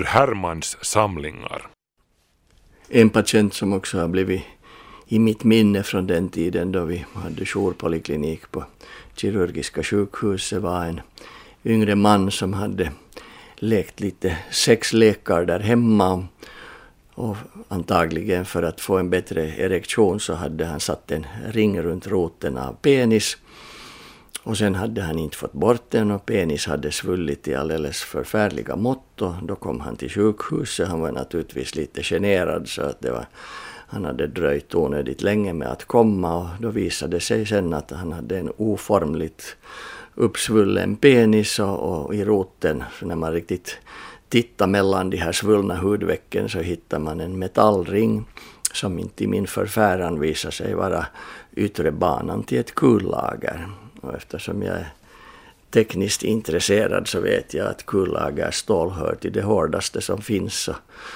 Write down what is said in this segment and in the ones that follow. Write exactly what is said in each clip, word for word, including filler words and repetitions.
Hermans samlingar. En patient som också har blivit i mitt minne från den tiden då vi hade jourpoliklinik på kirurgiska sjukhuset var en yngre man som hade lekt lite sexlekar där hemma. Och antagligen för att få en bättre erektion så hade han satt en ring runt roten av penis. Och sen hade han inte fått bort den och penis hade svullit i alldeles förfärliga mått. Och då kom han till sjukhuset. Han var naturligtvis lite generad så att det var, han hade dröjt onödigt länge med att komma. Och då visade det sig sen att han hade en oformligt uppsvullen penis och, och i roten så när man riktigt tittar mellan de här svullna hudvecken så hittar man en metallring som inte i min förfäran visar sig vara yttre banan till ett kullager. Och eftersom jag är tekniskt intresserad så vet jag att kullagerstål hör till det hårdaste som finns. Så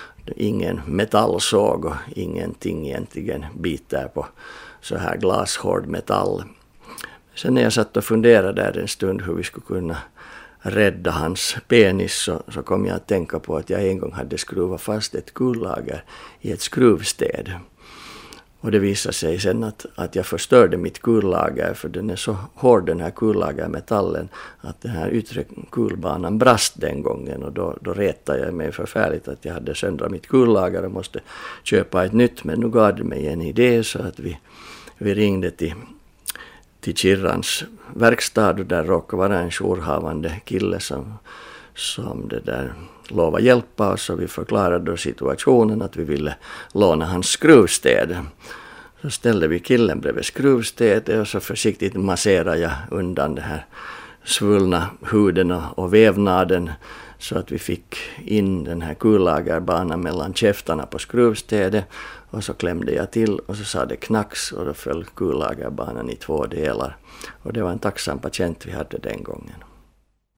ingen metallsåg och ingenting egentligen biter på så här glashård metall. Sen när jag satt och funderade där en stund hur vi skulle kunna rädda hans penis så, så kom jag att tänka på att jag en gång hade skruvat fast ett kullager i ett skruvstäd. Och det visade sig sen att, att jag förstörde mitt kullager för den är så hård den här kullagermetallen att den här yttre kulbanan brast den gången och då, då retade jag mig förfärligt att jag hade söndrat mitt kullager och måste köpa ett nytt. Men nu gav det mig en idé så att vi, vi ringde till till Kirrans verkstad och där råkade vara en jourhavande kille som, som det där lovade hjälpa oss och vi förklarade då situationen att vi ville låna hans skruvstäd. Så ställde vi killen bredvid skruvstädet och så försiktigt masserade jag undan det här svullna huden och, och vävnaden så att vi fick in den här kullagerbanan mellan käftarna på skruvstädet och så klämde jag till och så sa det knacks och då föll kullagerbanan i två delar. Och det var en tacksam patient vi hade den gången.